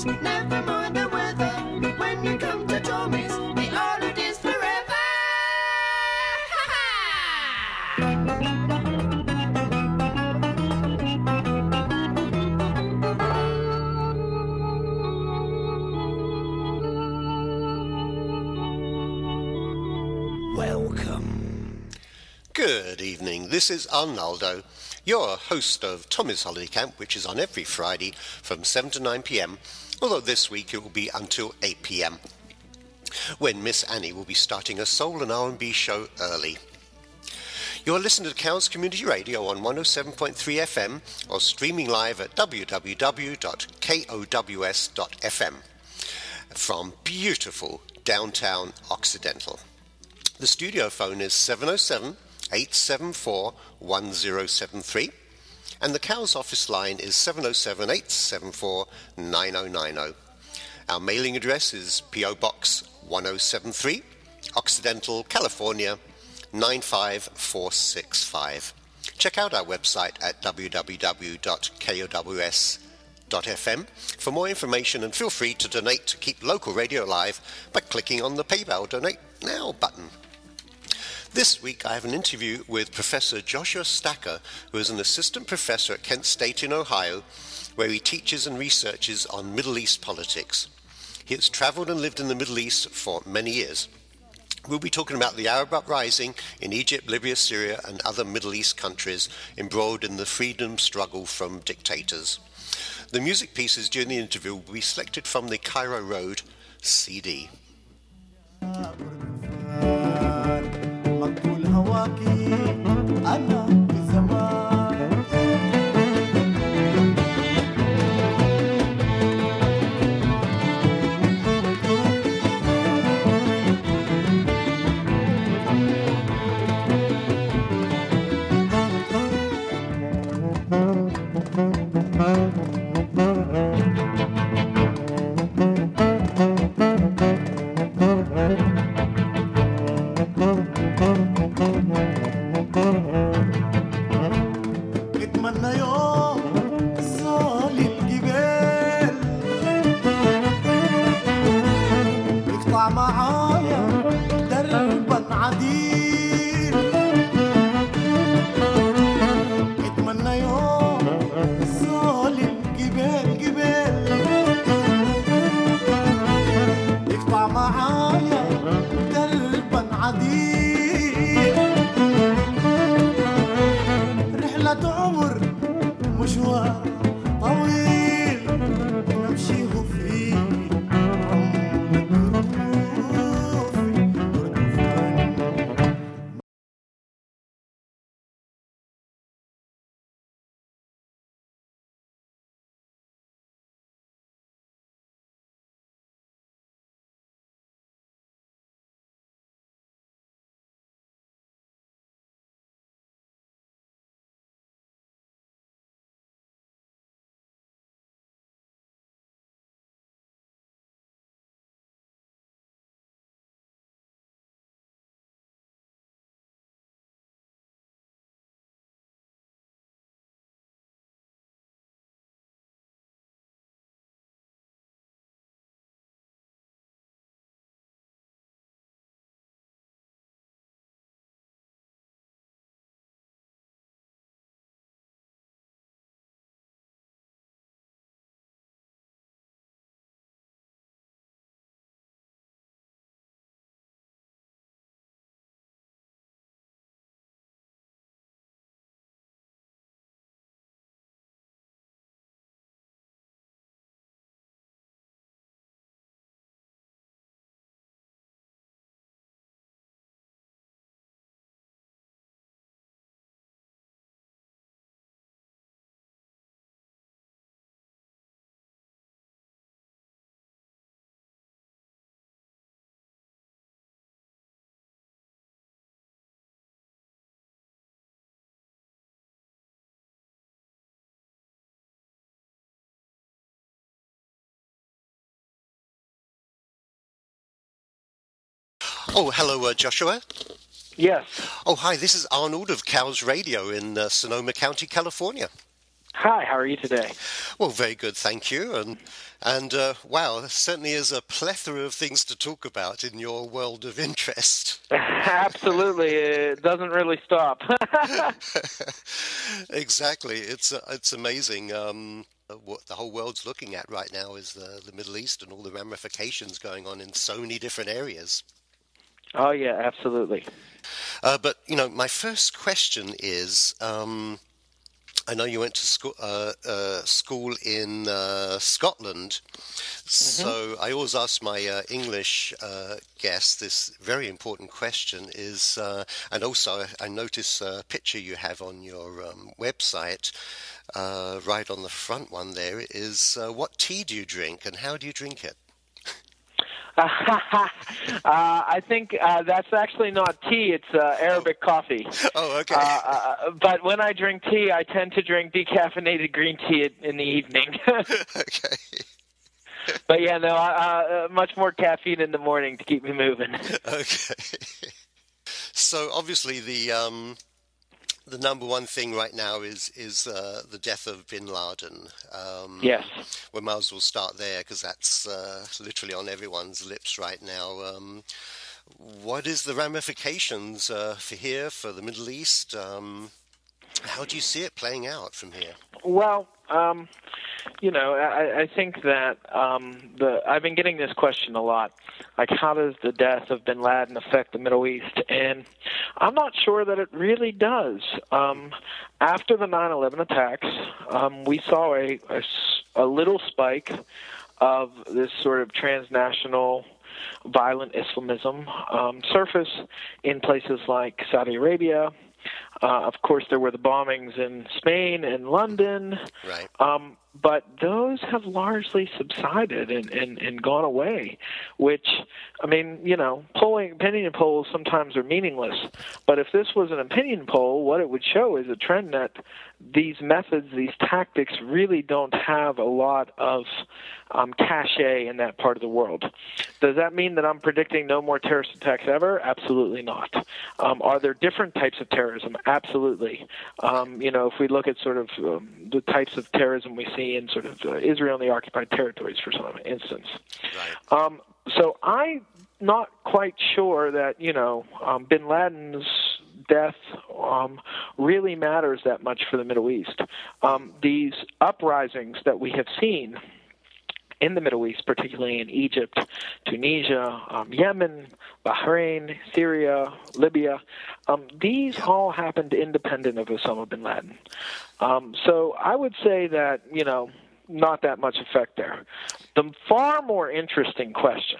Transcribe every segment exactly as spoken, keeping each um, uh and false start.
Tommy's, never mind the weather. When you come to Tommy's, the holiday's forever. Welcome. Good evening, this is Arnaldo, your host of Tommy's Holiday Camp, which is on every Friday from seven to nine p.m, although this week it will be until eight p.m, when Miss Annie will be starting a soul and R and B show early. You're listening to Cows Community Radio on one oh seven point three F M or streaming live at w w w dot kows dot f m from beautiful downtown Occidental. The studio phone is seven oh seven, eight seven four, one oh seven three and the Cows office line is seven oh seven, eight seven four, nine oh nine oh. Our mailing address is P O Box one oh seven three, Occidental, California nine five four six five. Check out our website at w w w dot kows dot f m for more information, and feel free to donate to keep local radio alive by clicking on the PayPal Donate Now button. This week I have an interview with Professor Joshua Stacker, who is an assistant professor at Kent State in Ohio, where he teaches and researches on Middle East politics. He has traveled and lived in the Middle East for many years. We'll be talking about the Arab uprising in Egypt, Libya, Syria, and other Middle East countries embroiled in the freedom struggle from dictators. The music pieces during the interview will be selected from the Cairo Road C D. مقبول هواكي أنا بزمان اتمنى يوم زول الجبال يقطع معايا دربا عديل اتمنى يوم زول الجبال جبال يقطع معايا دربا عديل عمر مشوار طويل نمشيه فيه عمر Oh, hello, uh, Joshua. Yes. Oh, hi, this is Arnold of Cows Radio in uh, Sonoma County, California. Hi, how are you today? Well, very good, thank you. And and uh, wow, there certainly is a plethora of things to talk about in your world of interest. Absolutely, it doesn't really stop. Exactly, it's uh, it's amazing. Um, what the whole world's looking at right now is the the Middle East and all the ramifications going on in so many different areas. Oh yeah, absolutely. Uh, but you know, my first question is. Um, I know you went to school, uh, uh, school in uh, Scotland, so mm-hmm. I always ask my uh, English uh, guests this very important question is, uh, and also I notice a picture you have on your um, website, uh, right on the front one there, is uh, what tea do you drink and how do you drink it? uh, I think uh, that's actually not tea, it's uh, Arabic oh. coffee. Oh, okay. Uh, uh, but when I drink tea, I tend to drink decaffeinated green tea in the evening. Okay. But yeah, no, uh, uh, much more caffeine in the morning to keep me moving. Okay. So obviously the... Um, The number one thing right now is is uh, the death of Bin Laden. Um, yes. We might as well start there because that's uh, literally on everyone's lips right now. Um, what is the ramifications uh, for here, for the Middle East? Um, how do you see it playing out from here? Well, um, you know, I, I think that um, the I've been getting this question a lot. Like, how does the death of Bin Laden affect the Middle East? And I'm not sure that it really does. Um, after the nine eleven attacks, um, we saw a, a, a little spike of this sort of transnational violent Islamism um, surface in places like Saudi Arabia. Uh, of course, there were the bombings in Spain and London. Right. Um, but those have largely subsided and, and, and gone away, which, I mean, you know, polling opinion polls sometimes are meaningless. But if this was an opinion poll, what it would show is a trend that these methods, these tactics really don't have a lot of um, cachet in that part of the world. Does that mean that I'm predicting no more terrorist attacks ever? Absolutely not. Um, are there different types of terrorism? Absolutely. Um, you know, if we look at sort of um, the types of terrorism we see in sort of uh, Israel and the occupied territories, for some instance. Right. Um, so I'm not quite sure that, you know, um, Bin Laden's death um, really matters that much for the Middle East. Um, these uprisings that we have seen in the Middle East, particularly in Egypt, Tunisia, um, Yemen, Bahrain, Syria, Libya, um, these all happened independent of Osama bin Laden. Um, so I would say that, you know, not that much effect there. The far more interesting question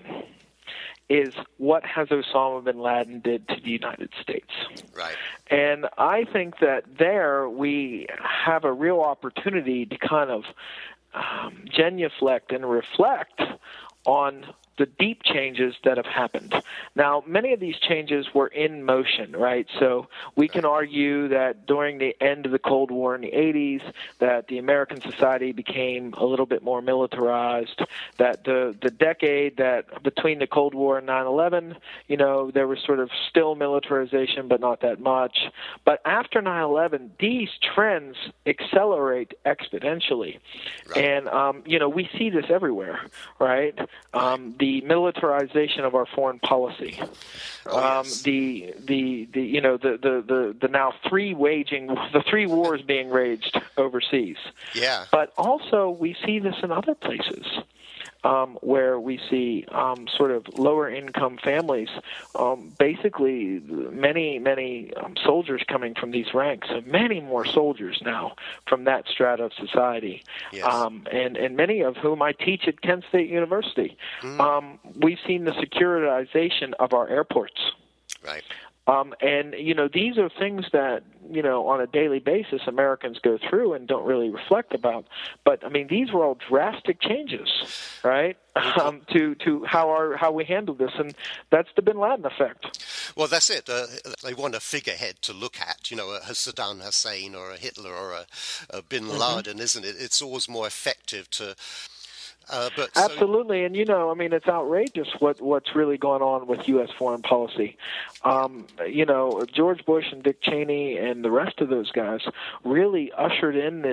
is what has Osama bin Laden did to the United States? Right. And I think that there we have a real opportunity to kind of um, genuflect and reflect on the deep changes that have happened. Now, many of these changes were in motion, right? So we can argue that during the end of the Cold War in the eighties, that the American society became a little bit more militarized, that the, the decade that between the Cold War and nine eleven, you know, there was sort of still militarization, but not that much. But after nine eleven, these trends accelerate exponentially. Right. And, um, you know, we see this everywhere, right? Um, the militarization of our foreign policy, oh, um, yes. the the the you know the, the, the, the now three waging the three wars being waged overseas. Yeah. But also we see this in other places. Um, where we see um, sort of lower income families, um, basically many, many um, soldiers coming from these ranks, so many more soldiers now from that strata of society, yes. um, and, and many of whom I teach at Kent State University. Mm. Um, we've seen the securitization of our airports. Right. Um, and, you know, these are things that, you know, on a daily basis Americans go through and don't really reflect about. But, I mean, these were all drastic changes, right, um, to, to how our how we handle this. And that's the Bin Laden effect. Well, that's it. Uh, they want a figurehead to look at, you know, a Saddam Hussein or a Hitler or a, a Bin Laden, mm-hmm. isn't it? It's always more effective to... Uh, but Absolutely, so... and you know, I mean, it's outrageous what what's really going on with U S foreign policy. Um, you know, George Bush and Dick Cheney and the rest of those guys really ushered in this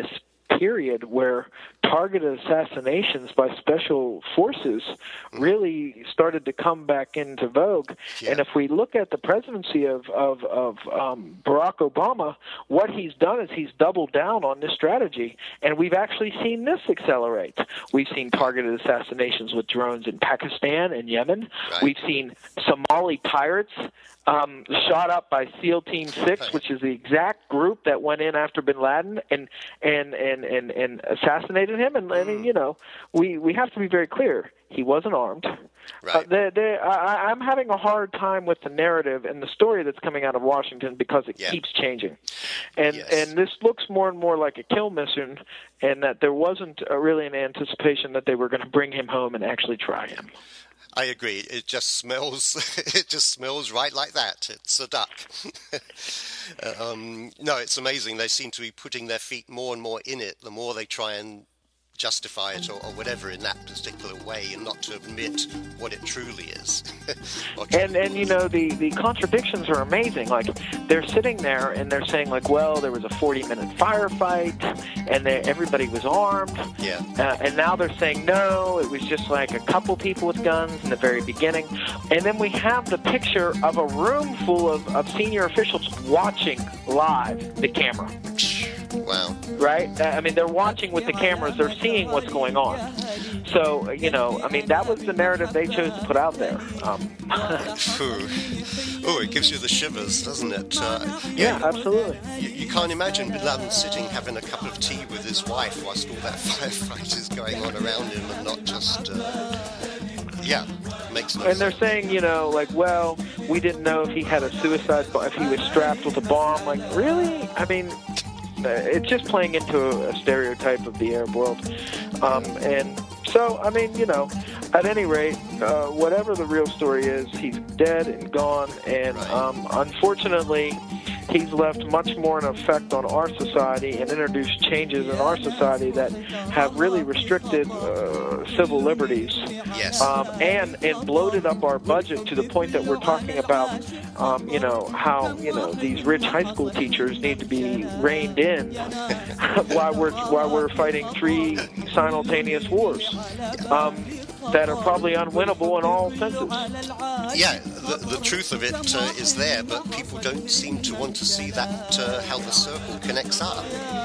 period where targeted assassinations by special forces really started to come back into vogue. Yeah. And if we look at the presidency of of, of um, Barack Obama, what he's done is he's doubled down on this strategy, and we've actually seen this accelerate. We've seen targeted assassinations with drones in Pakistan and Yemen. Right. We've seen Somali pirates um, shot up by SEAL Team Six, Right. which is the exact group that went in after Bin Laden and and and and, and assassinated him. And I mean, you know, we we have to be very clear. He wasn't armed. Right. Uh, they, they, I, I'm having a hard time with the narrative and the story that's coming out of Washington because it Yeah. keeps changing, and Yes. and this looks more and more like a kill mission, and that there wasn't uh really an anticipation that they were going to bring him home and actually try him. I agree. It just smells. It just smells right like that. It's a duck. um, no, it's amazing. They seem to be putting their feet more and more in it. The more they try and justify it or, or whatever in that particular way, and not to admit what it truly is. Or truly And and you know the, the contradictions are amazing. Like they're sitting there and they're saying like, well, there was a forty minute firefight and they, everybody was armed. Yeah. Uh, and now they're saying no, it was just like a couple people with guns in the very beginning. And then we have the picture of a room full of, of senior officials watching live the camera. Wow. Right? Uh, I mean, they're watching with the cameras. They're seeing what's going on. So, you know, I mean, that was the narrative they chose to put out there. Um, Oh, it gives you the shivers, doesn't it? Uh, yeah, absolutely. You, you can't imagine Bin Laden sitting having a cup of tea with his wife whilst all that firefight is going on around him, and not just... Uh, yeah, makes no And they're sense. saying, you know, like, well, we didn't know if he had a suicide, bo- if he was strapped with a bomb. Like, really? I mean... Uh, it's just playing into a, a stereotype of the Arab world. Um, and so, I mean, you know, at any rate, uh, whatever the real story is, he's dead and gone. And um, unfortunately, he's left much more an effect on our society and introduced changes in our society that have really restricted uh, civil liberties. Yes. Um, and, and bloated up our budget to the point that we're talking about, um, you know, how, you know, these rich high school teachers need to be reined in while we're while we're fighting three simultaneous wars um, that are probably unwinnable in all senses. Yeah, the, the truth of it uh, is there, but people don't seem to want to see that, uh, how the circle connects up.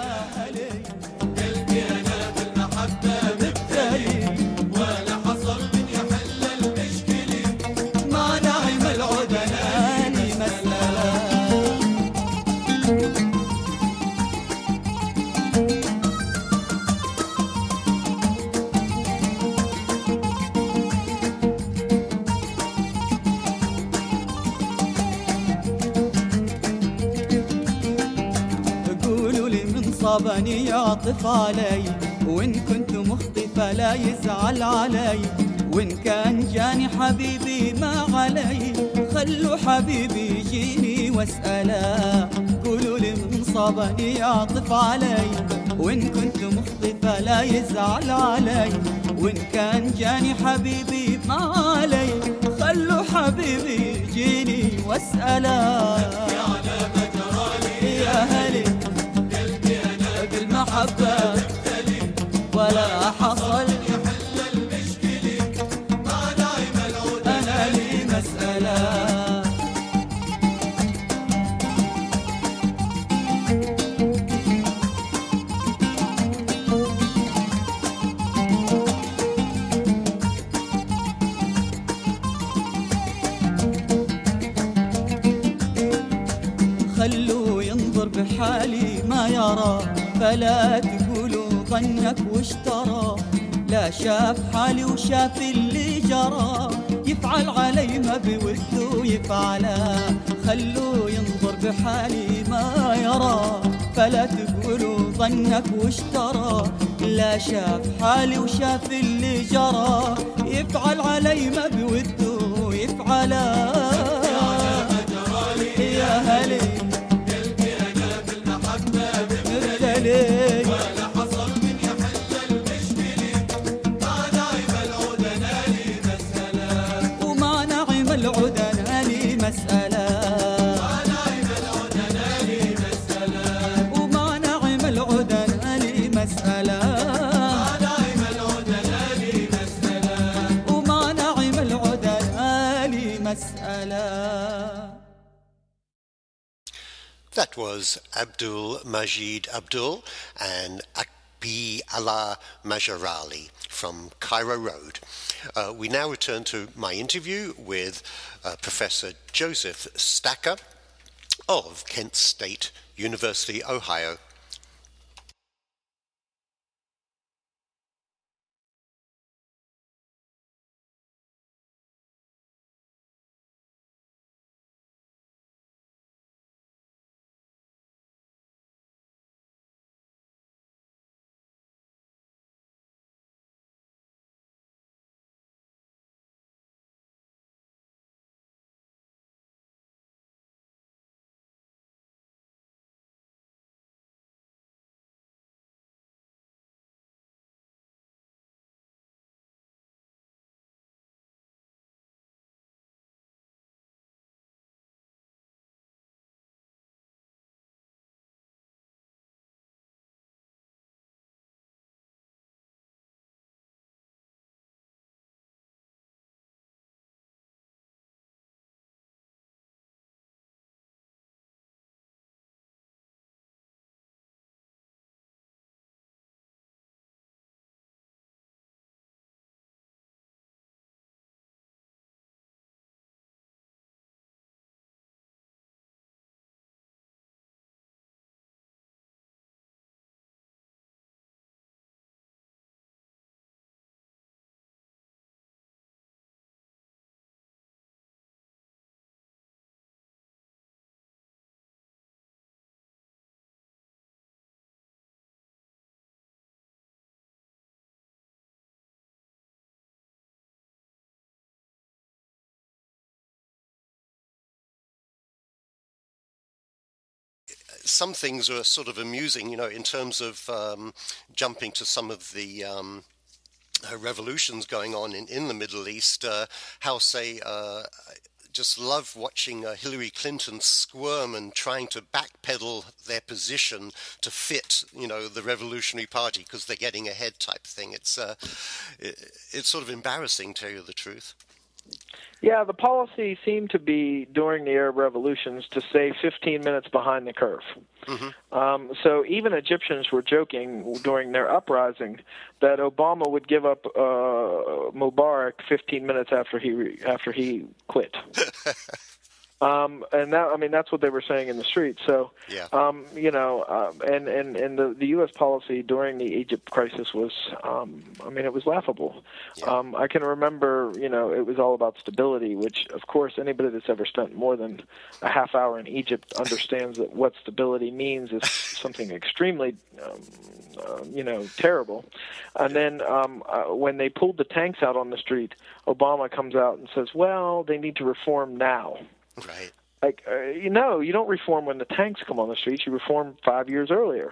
صابني يعطف علي وإن كنت مخطي فلا يزعل علي وإن كان جاني حبيبي ما علي خلوا حبيبي يجيني واسأله قولوا لي من صابني يعطف علي وإن كنت مخطي فلا يزعل علي وإن كان جاني حبيبي ما علي خلوا حبيبي يجيني واسأله يا هلي بالمحبة ولا حصل أنا لي مسألة خلوا ينظر بحالي ما يرى فلا تقولوا ظنك واشترى لا شاف حالي وشاف اللي جرى يفعل علي ما بوده يفعله خلوا ينظر بحالي ما يرى فلا تقولوا ظنك واشترى لا شاف حالي وشاف اللي جرى يفعل علي ما بوده يفعله يا هلي ولا حصل من يحل المشكلة ما نعم العود أنا لي مسألة وما نعم العود أنا لي مسألة ما نعم العود أنا لي مسألة وما نعم العود أنا لي مسألة That was Abdul Majid Abdul and Akbi Allah Majarali from Cairo Road. Uh, we now return to my interview with uh, Professor Joseph Stacker of Kent State University, Ohio. Some things are sort of amusing, you know, in terms of um, jumping to some of the um, uh, revolutions going on in, in the Middle East. Uh, how, say, uh, just love watching uh, Hillary Clinton squirm and trying to backpedal their position to fit, you know, the Revolutionary Party because they're getting ahead type thing. It's uh, it, it's sort of embarrassing, to tell you the truth. Yeah, the policy seemed to be, during the Arab revolutions, to stay fifteen minutes behind the curve. Mm-hmm. Um, so even Egyptians were joking during their uprising that Obama would give up uh, Mubarak fifteen minutes after he after he quit. Um, and that, I mean, that's what they were saying in the streets. So, yeah. um, you know, um, and, and, and the, the U S policy during the Egypt crisis was, um, I mean, it was laughable. Yeah. Um, I can remember, you know, it was all about stability, which, of course, anybody that's ever spent more than a half hour in Egypt understands that what stability means is something extremely, um, uh, you know, terrible. And then um, uh, when they pulled the tanks out on the street, Obama comes out and says, well, they need to reform now. Right. Like, uh, you know, you don't reform when the tanks come on the streets. You reform five years earlier.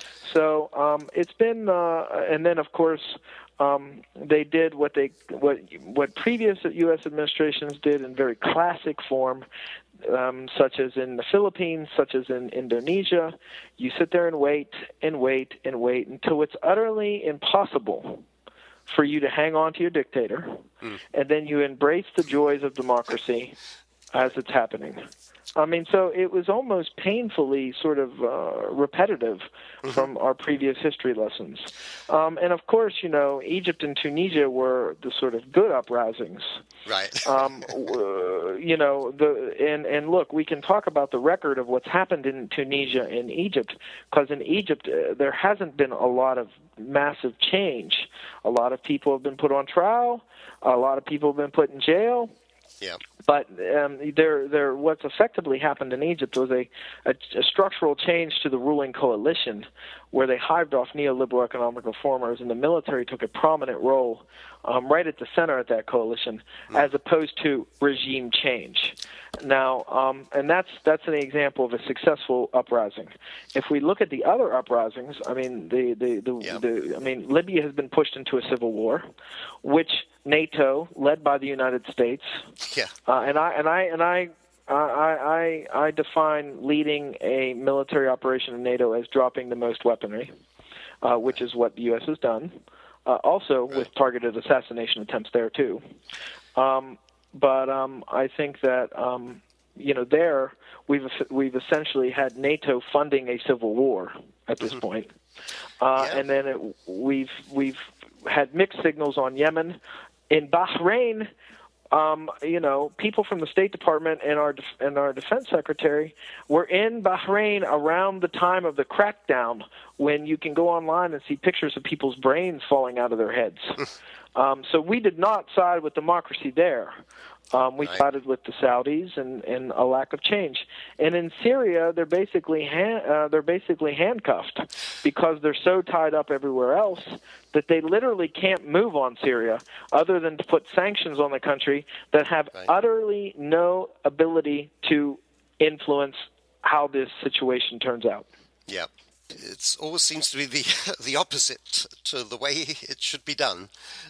So um, it's been, uh, and then of course um, they did what they what what previous U S administrations did in very classic form, um, such as in the Philippines, such as in Indonesia. You sit there and wait and wait and wait until it's utterly impossible for you to hang on to your dictator, mm. and then you embrace the joys of democracy as it's happening. I mean, so it was almost painfully sort of uh, repetitive mm-hmm. from our previous history lessons. Um, and of course, you know, Egypt and Tunisia were the sort of good uprisings. Right. um, uh, you know, the and, and look, we can talk about the record of what's happened in Tunisia and Egypt, because in Egypt uh, there hasn't been a lot of massive change. A lot of people have been put on trial. A lot of people have been put in jail. Yeah. But um, there, there, what's effectively happened in Egypt was a, a, a structural change to the ruling coalition, where they hived off neoliberal economic reformers, and the military took a prominent role um, right at the center of that coalition, mm. as opposed to regime change. Now, um, and that's that's an example of a successful uprising. If we look at the other uprisings, I mean, the the, the, yeah. the I mean, Libya has been pushed into a civil war, which NATO, led by the United States, yeah, uh, and I and I and I. I, I I define leading a military operation in NATO as dropping the most weaponry, uh, which is what the U S has done, uh, also right. with targeted assassination attempts there too. Um, but um, I think that um, you know, there we've we've essentially had NATO funding a civil war at this point, uh, Yeah. and then it, we've we've had mixed signals on Yemen. In Bahrain, um, you know, people from the State Department and our def- and our Defense Secretary were in Bahrain around the time of the crackdown, when you can go online and see pictures of people's brains falling out of their heads. um, so we did not side with democracy there. Um, we Right. sided with the Saudis and, and a lack of change. And in Syria, they're basically han- uh, they're basically handcuffed because they're so tied up everywhere else that they literally can't move on Syria other than to put sanctions on the country that have Right. utterly no ability to influence how this situation turns out. Yeah. It always seems to be the the opposite to the way it should be done,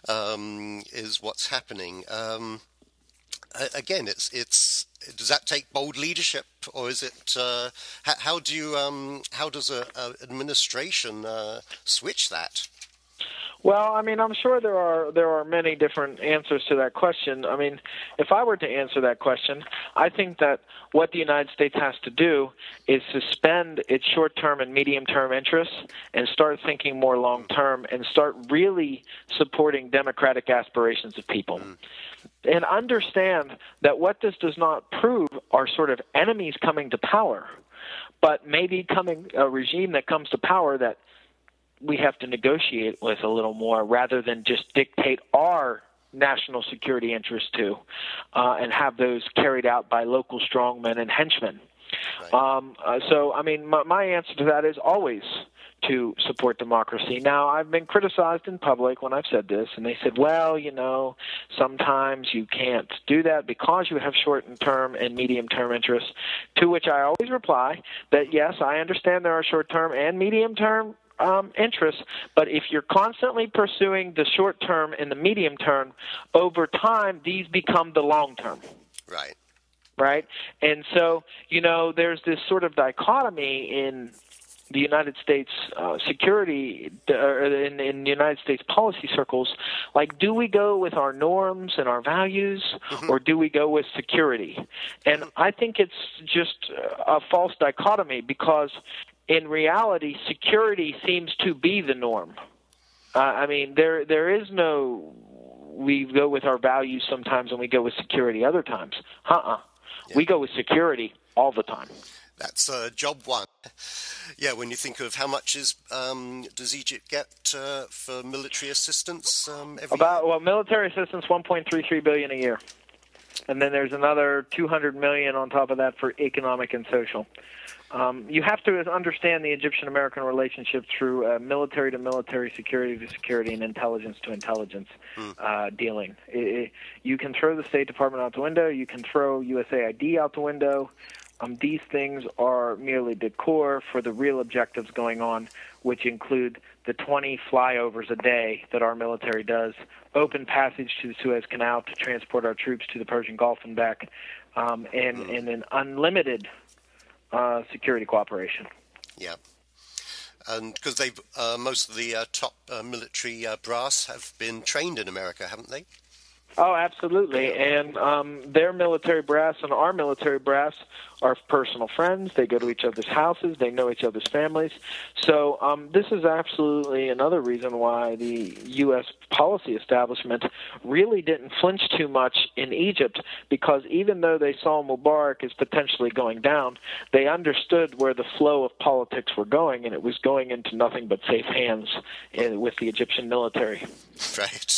um, is what's happening. Um, a- again, it's it's does that take bold leadership, or is it? Uh, how, how do you um, how does a, a administration uh, switch that? Well, I mean, I'm sure there are there are many different answers to that question. I mean, if I were to answer that question, I think that what the United States has to do is suspend its short-term and medium-term interests and start thinking more long-term and start really supporting democratic aspirations of people. Mm. And understand that what this does not prove are sort of enemies coming to power, but maybe coming a regime that comes to power that we have to negotiate with a little more rather than just dictate our national security interests to uh, and have those carried out by local strongmen and henchmen. Right. Um, uh, so, I mean, my, my answer to that is always to support democracy. Now, I've been criticized in public when I've said this, and they said, well, you know, sometimes you can't do that because you have short-term and medium-term interests, to which I always reply that, yes, I understand there are short-term and medium-term Um, interests, but if you're constantly pursuing the short term and the medium term, over time these become the long term. Right. Right? And so, you know, there's this sort of dichotomy in the United States uh, security, or in, in the United States policy circles. Like, do we go with our norms and our values, mm-hmm. or do we go with security? And I think it's just a false dichotomy, because in reality, security seems to be the norm. Uh, I mean, there there is no, we go with our values sometimes and we go with security other times. Uh-uh. Yeah. We go with security all the time. That's uh, job one. Yeah, when you think of how much is um, does Egypt get uh, for military assistance um, every About, year? Well, military assistance, one point three three billion dollars a year. And then there's another two hundred million dollars on top of that for economic and social. Um, you have to understand the Egyptian-American relationship through uh, military-to-military, security-to-security, and intelligence-to-intelligence mm. uh, dealing. It, it, you can throw the State Department out the window. You can throw U S A I D out the window. Um, these things are merely decor for the real objectives going on, which include the twenty flyovers a day that our military does, open passage to the Suez Canal to transport our troops to the Persian Gulf and back, um, and, mm. and an unlimited Uh, security cooperation. Yeah, and because they've uh, most of the uh, top uh, military uh, brass have been trained in America, haven't they? Oh, absolutely. And um, their military brass and our military brass are personal friends. They go to each other's houses. They know each other's families. So um, this is absolutely another reason why the U S policy establishment really didn't flinch too much in Egypt, because even though they saw Mubarak as potentially going down, they understood where the flow of politics were going, and it was going into nothing but safe hands in, with the Egyptian military. Right.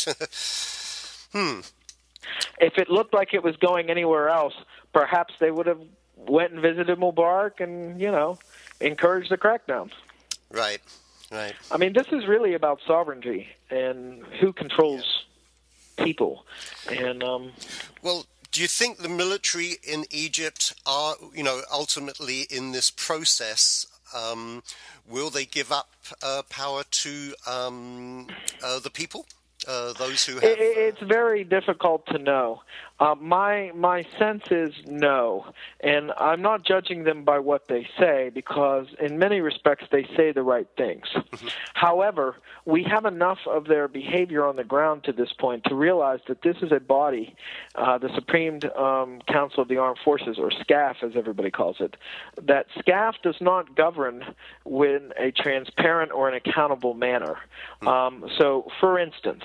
Hmm. If it looked like it was going anywhere else, perhaps they would have went and visited Mubarak and, you know, encouraged the crackdown. Right, right. I mean, this is really about sovereignty and who controls yeah. people. And um, well, do you think the military in Egypt are, you know, ultimately in this process, um, will they give up uh, power to um, uh, the people? Uh, those who have, uh... It's very difficult to know. Uh, my my sense is no, and I'm not judging them by what they say, because in many respects they say the right things. Mm-hmm. However, we have enough of their behavior on the ground to this point to realize that this is a body, uh, the Supreme um, Council of the Armed Forces, or SCAF as everybody calls it, that SCAF does not govern in a transparent or an accountable manner. Um, so, for instance,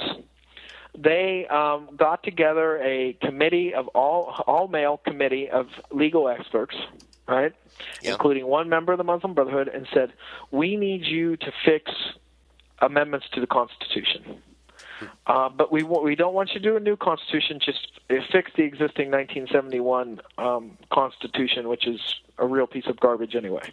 they um, got together a committee of all all male committee of legal experts, right, yeah. including one member of the Muslim Brotherhood, and said, we need you to fix amendments to the Constitution. Uh, but we we don't want you to do a new Constitution, just fix the existing nineteen seventy-one um, Constitution, which is a real piece of garbage anyway.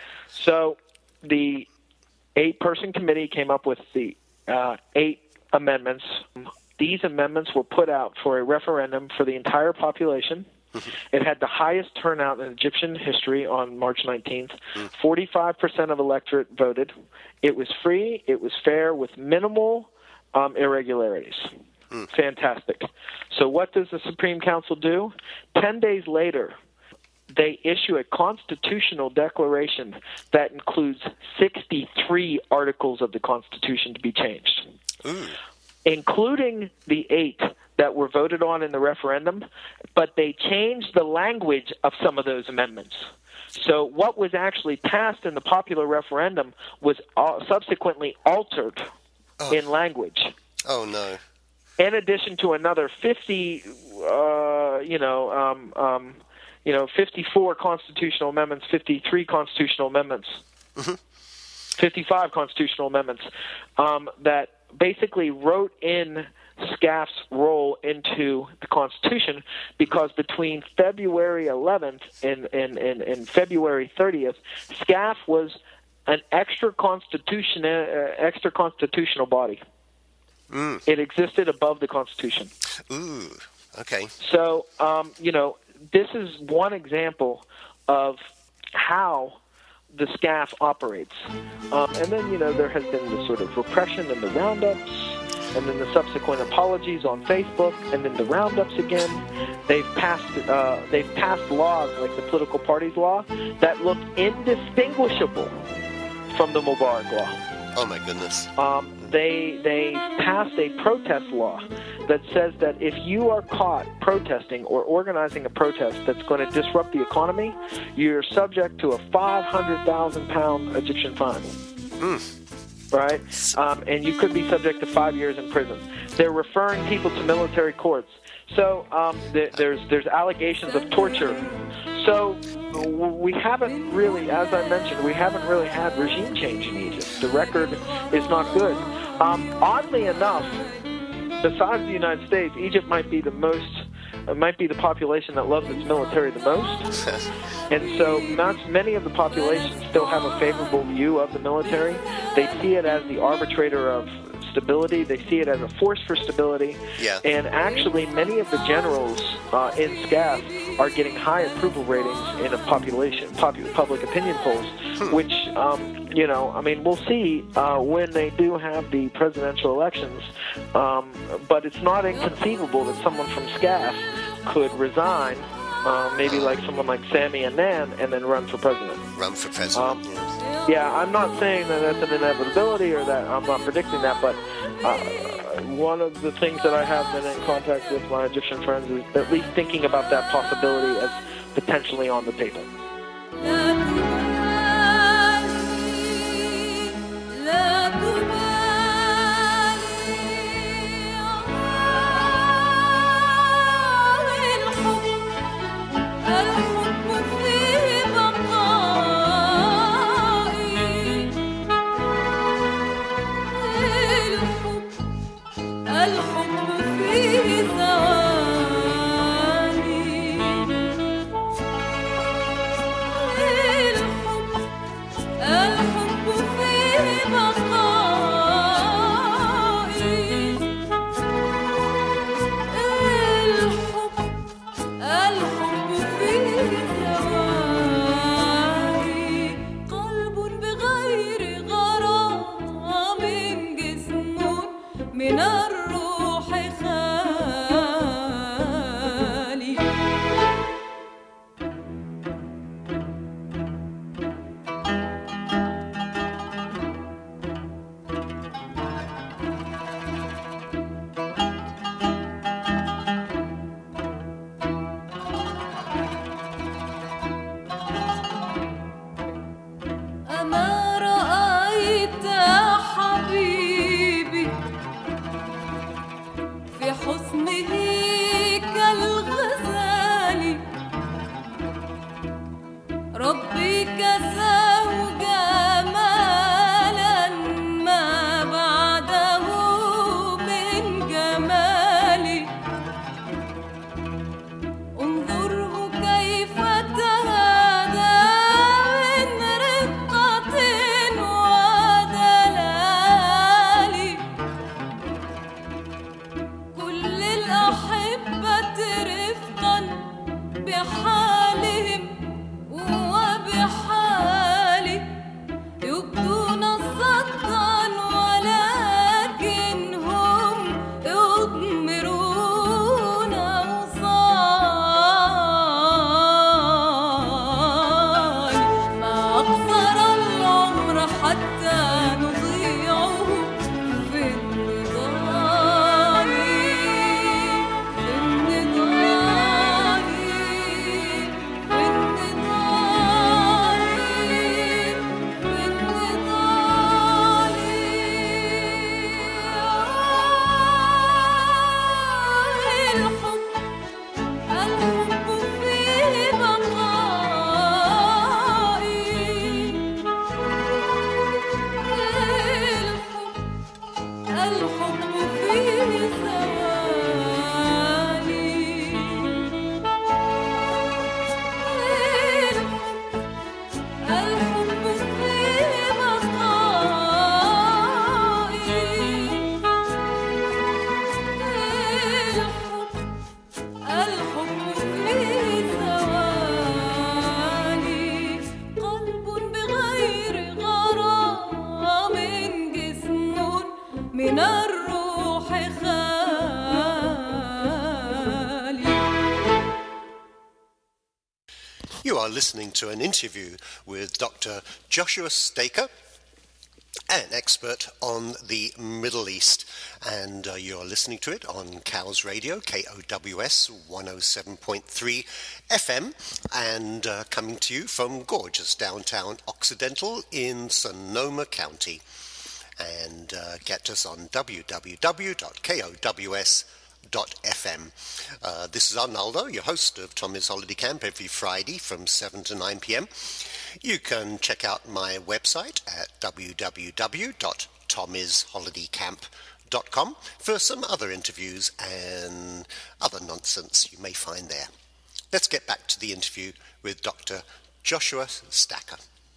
So the eight-person committee came up with the uh, eight amendments. These amendments were put out for a referendum for the entire population. It had the highest turnout in Egyptian history on March nineteenth. forty-five percent of electorate voted. It was free. It was fair with minimal um, irregularities. Mm. Fantastic. So what does the Supreme Council do? Ten days later, they issue a constitutional declaration that includes sixty-three articles of the Constitution to be changed, mm. including the eight that were voted on in the referendum, but they changed the language of some of those amendments. So what was actually passed in the popular referendum was uh, subsequently altered oh. in language. Oh, no. In addition to another fifty, uh, you know, um, um, you know, fifty-four constitutional amendments, fifty-three constitutional amendments, mm-hmm. fifty-five constitutional amendments um, that basically wrote in SCAF's role into the Constitution, because between February eleventh and, and, and, and February thirtieth, SCAF was an extra constitution, uh, extra constitutional body. Mm. It existed above the Constitution. Ooh, okay. So, um, you know, this is one example of how the SCAF operates. Um, and then, you know, there has been the sort of repression and the roundups, and then the subsequent apologies on Facebook, and then the roundups again. They've passed uh, they've passed laws like the political parties law that look indistinguishable from the Mubarak law. Oh my goodness. Um, they they passed a protest law that says that if you are caught protesting or organizing a protest that's going to disrupt the economy, you're subject to a five hundred thousand pound Egyptian fine. Mm. Right? Um, and you could be subject to five years in prison. They're referring people to military courts. So um, th- there's there's allegations of torture. So we haven't really, as I mentioned, we haven't really had regime change in Egypt. The record is not good. Um, oddly enough, besides the United States, Egypt might be the most, uh, might be the population that loves its military the most. And so not, many of the population still have a favorable view of the military. They see it as the arbitrator of stability. They see it as a force for stability. Yeah. And actually, many of the generals uh, in SCAF are getting high approval ratings in a population, popu- public opinion polls, hmm. which, um, you know, I mean, we'll see uh, when they do have the presidential elections. Um, but it's not inconceivable that someone from SCAF could resign, uh, maybe like someone like Sami Anan, and then run for president. Run for president, um, yes. Yeah, I'm not saying that that's an inevitability or that I'm not predicting that, but uh, one of the things that I have been in contact with my Egyptian friends is at least thinking about that possibility as potentially on the table. الحب فيه ثواني الحب فيه بقائي الحب فيه ثواني قلب بغير غرام جسم من الروح خالي. You are listening to an interview with Doctor Joshua Staker, an expert on the Middle East, and uh, you're listening to it on Cows Radio, K O W S one oh seven point three F M, and uh, coming to you from gorgeous downtown Occidental in Sonoma County. And uh, get us on w w w dot kows dot f m. Uh, this is Arnaldo, your host of Tommy's Holiday Camp, every Friday from seven to nine p.m. You can check out my website at w w w dot tommys holiday camp dot com for some other interviews and other nonsense you may find there. Let's get back to the interview with Doctor Joshua Staker.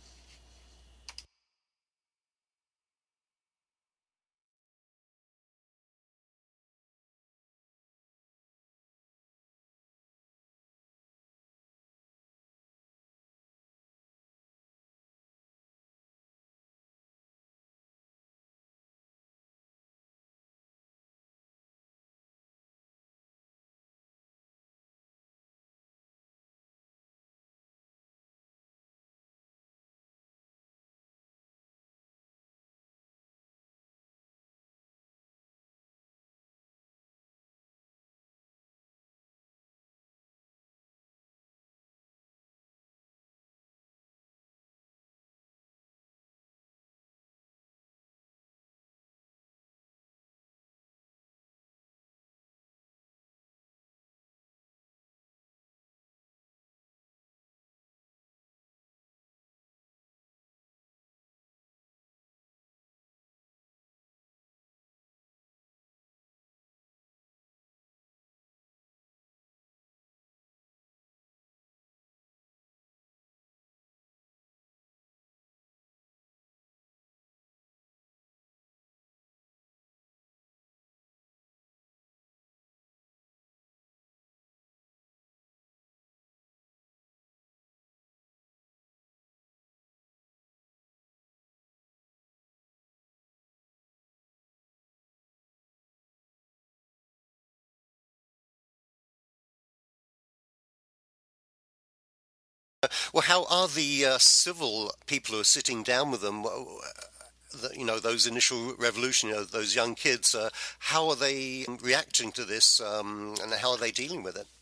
Well, how are the uh, civil people who are sitting down with them, uh, the, you know, those initial revolution, you know, those young kids, uh, how are they reacting to this, um, and how are they dealing with it?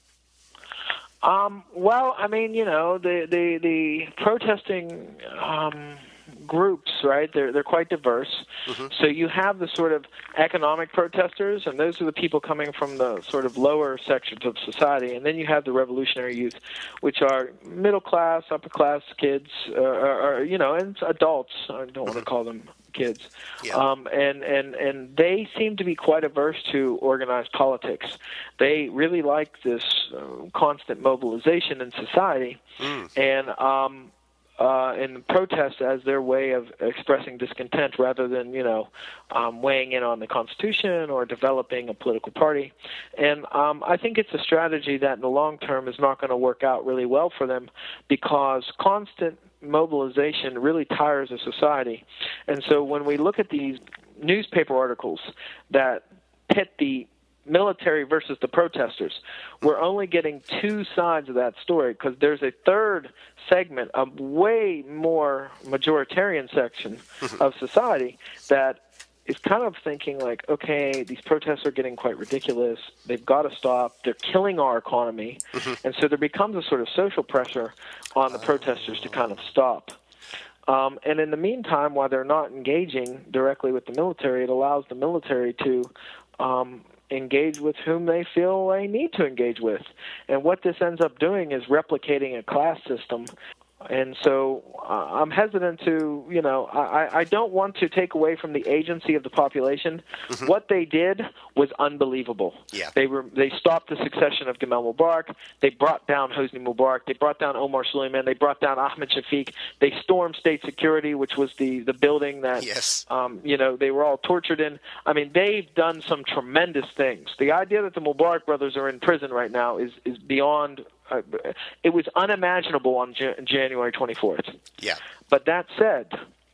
Um, well, I mean, you know, the the, the protesting um, groups, right? They're they're quite diverse. Mm-hmm. So you have the sort of economic protesters, and those are the people coming from the sort of lower sections of society, and then you have the revolutionary youth, which are middle class, upper class kids, uh, or, or you know, and adults. I don't want to call them kids. Yeah. Um, and, and, and they seem to be quite averse to organized politics. They really like this uh, constant mobilization in society, mm. and um, uh, and protest as their way of expressing discontent rather than, you know, um, weighing in on the Constitution or developing a political party. And um, I think it's a strategy that in the long term is not going to work out really well for them, because constant mobilization really tires a society. And so when we look at these newspaper articles that pit the military versus the protesters, we're only getting two sides of that story, because there's a third segment, a way more majoritarian section of society that is kind of thinking like, okay, these protests are getting quite ridiculous. They've got to stop. They're killing our economy. Mm-hmm. And so there becomes a sort of social pressure on the protesters to kind of stop. Um, and in the meantime, while they're not engaging directly with the military, it allows the military to um, engage with whom they feel they need to engage with. And what this ends up doing is replicating a class system and so uh, I'm hesitant to, you know, I, I don't want to take away from the agency of the population. Mm-hmm. What they did was unbelievable. Yeah. They were they stopped the succession of Gamal Mubarak. They brought down Hosni Mubarak. They brought down Omar Suleiman. They brought down Ahmed Shafiq. They stormed State Security, which was the, the building that, yes. um, you know, they were all tortured in. I mean, they've done some tremendous things. The idea that the Mubarak brothers are in prison right now is, is beyond... Uh, it was unimaginable on J- January twenty-fourth. Yeah. But that said,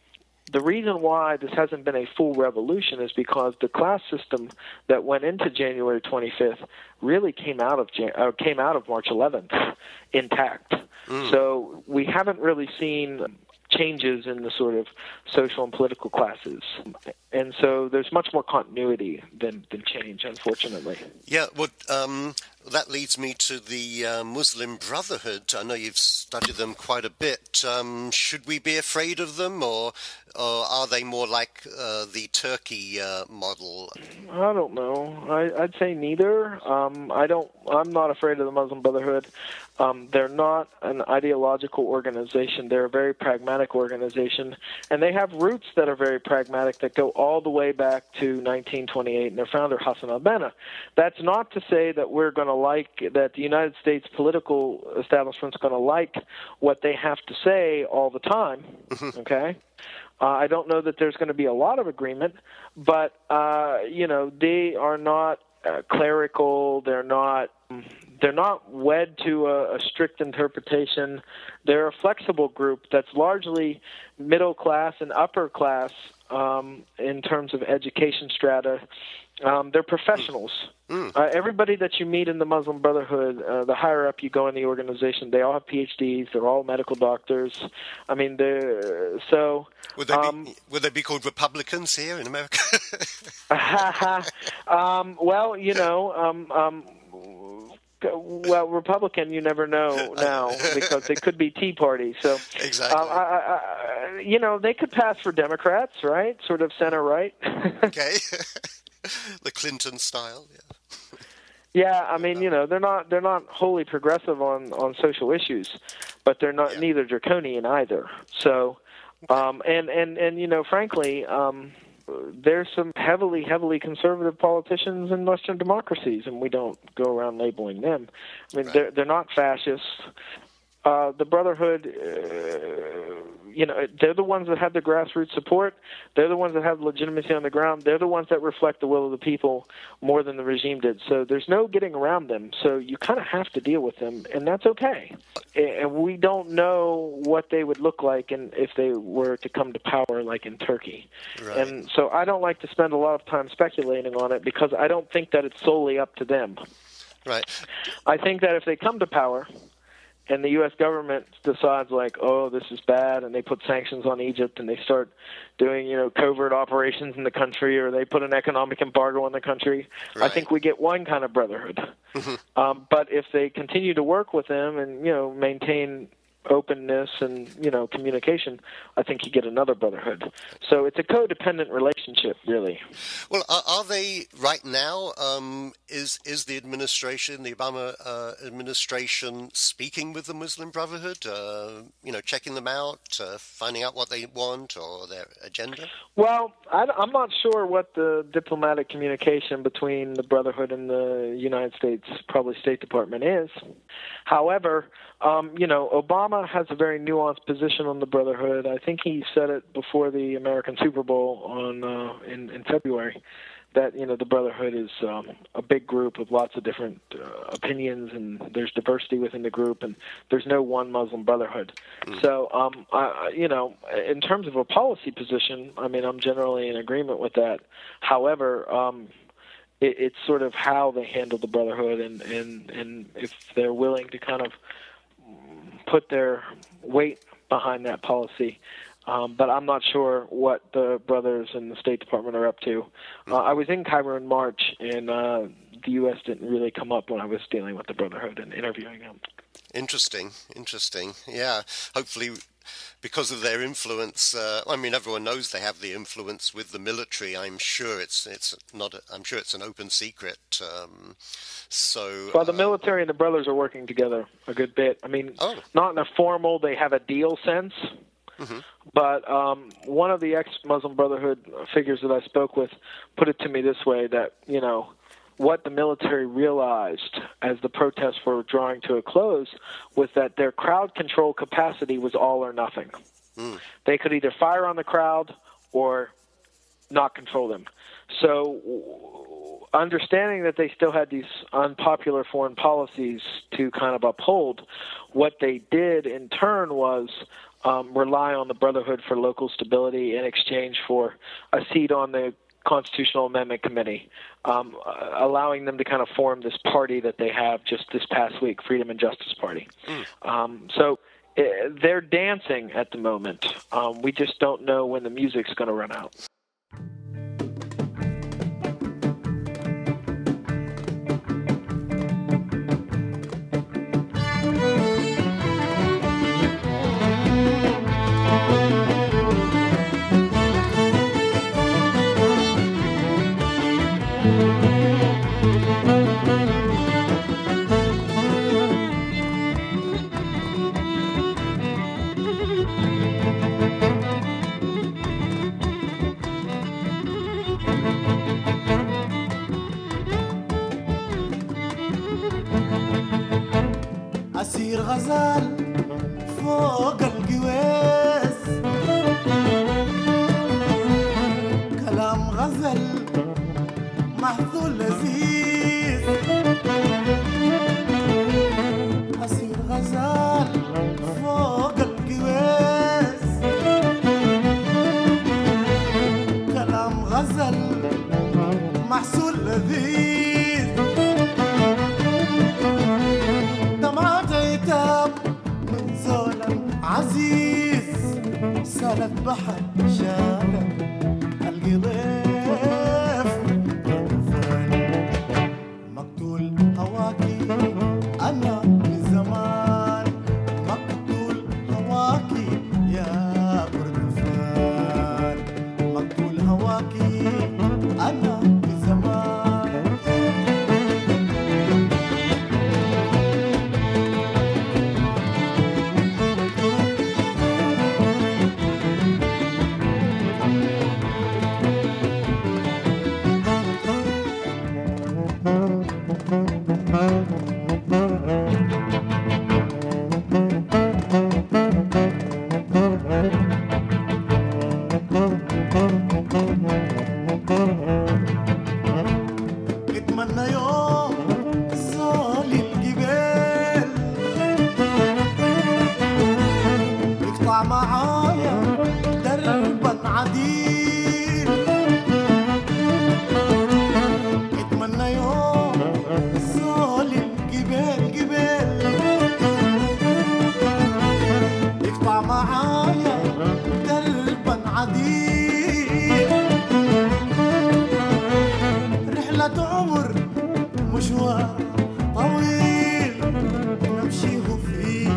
the reason why this hasn't been a full revolution is because the class system that went into January twenty-fifth really came out of Jan- uh, came out of March eleventh intact. Mm. So we haven't really seen changes in the sort of social and political classes. And so there's much more continuity than, than change, unfortunately. Yeah, well, um, that leads me to the uh, Muslim Brotherhood. I know you've studied them quite a bit. Um, should we be afraid of them, or, or are they more like uh, the Turkey uh, model? I don't know. I, I'd say neither. Um, I don't. I'm not afraid of the Muslim Brotherhood. Um, they're not an ideological organization. They're a very pragmatic organization, and they have roots that are very pragmatic that go all the way back to nineteen twenty-eight and their founder, Hassan al-Banna. That's not to say that we're going to like, that the United States political establishment's going to like what they have to say all the time, okay? Uh, I don't know that there's going to be a lot of agreement, but, uh, you know, they are not uh, clerical. They're not they're not wed to a, a strict interpretation. They're a flexible group that's largely middle class and upper class um, in terms of education strata. Um, they're professionals. Mm. Uh, everybody that you meet in the Muslim Brotherhood, uh, the higher up you go in the organization, they all have P H Ds. They're all medical doctors. I mean, they're so. Would they um, be Would they be called Republicans here in America? um, well, you know. Um, um, Well, Republican, you never know now because they could be Tea Party. So, exactly. Um, I, I, you know, they could pass for Democrats, right? Sort of center right. Okay, the Clinton style. Yeah. Yeah, I mean, you know, they're not they're not wholly progressive on, on social issues, but they're not yeah. neither draconian either. So, um, and and and you know, frankly. Um, There's some heavily, heavily conservative politicians in Western democracies, and we don't go around labeling them. I mean, right. they're they're not fascists. Uh, the Brotherhood, uh, you know, they're the ones that have the grassroots support. They're the ones that have legitimacy on the ground. They're the ones that reflect the will of the people more than the regime did. So there's no getting around them. So you kind of have to deal with them, and that's okay. And we don't know what they would look like in, if they were to come to power, like in Turkey. Right. And so I don't like to spend a lot of time speculating on it because I don't think that it's solely up to them. Right. I think that if they come to power and the U S government decides like, oh, this is bad, and they put sanctions on Egypt, and they start doing, you know, covert operations in the country, or they put an economic embargo on the country, right. I think we get one kind of brotherhood. Mm-hmm. Um, but if they continue to work with them and, you know, maintain openness and, you know, communication, I think you get another brotherhood. So it's a codependent relationship, really. Well, are, are they right now? Um, is is the administration, the Obama uh, administration, speaking with the Muslim Brotherhood? Uh, you know, checking them out, uh, finding out what they want or their agenda? Well, I, I'm not sure what the diplomatic communication between the Brotherhood and the United States, probably State Department, is. However, um, you know, Obama has a very nuanced position on the Brotherhood. I think he said it before the American Super Bowl on uh, in, in February, that, you know, the Brotherhood is um, a big group with lots of different uh, opinions, and there's diversity within the group, and there's no one Muslim Brotherhood. Mm. So, um, I, you know, in terms of a policy position, I mean, I'm generally in agreement with that. However, um, it, it's sort of how they handle the Brotherhood, and, and, and if they're willing to kind of put their weight behind that policy. Um, but I'm not sure what the brothers in the State Department are up to. Uh, I was in Cairo in March, and uh, the U S didn't really come up when I was dealing with the Brotherhood and interviewing them. Interesting, interesting. Yeah, hopefully because of their influence. Uh, I mean, everyone knows they have the influence with the military. I'm sure it's it's not. A, I'm sure it's an open secret. Um, so, well, the uh, military and the brothers are working together a good bit. I mean, oh. not in a formal, they have a deal sense. Mm-hmm. But um, one of the ex-Muslim Brotherhood figures that I spoke with put it to me this way, that, you know, what the military realized as the protests were drawing to a close was that their crowd control capacity was all or nothing. Mm. They could either fire on the crowd or not control them. So understanding that they still had these unpopular foreign policies to kind of uphold, what they did in turn was um, rely on the Brotherhood for local stability in exchange for a seat on the Constitutional Amendment Committee, um, uh, allowing them to kind of form this party that they have just this past week, Freedom and Justice Party. Mm. Um, so uh, they're dancing at the moment. Um, we just don't know when the music's going to run out. أسير غزال فوق القويس، كلام غزل محذول لذيذ. أسير غزال فوق القويس، كلام غزل محسول لذيذ. دمعة عتاب من زول عزيز، سالت بحر شالت القضيف كردفان. مقتول هواكي أنا من زمان، مقتول هواكي يا كردفان، مقتول هواكي أنا من زمان. اتمنى يوم زول الجبال يقطع معايا دربا عديل. اتمنى يوم زول الجبال جبال يقطع معايا دربا عديل. رحلة عمر مشوار طويل نمشيه فيه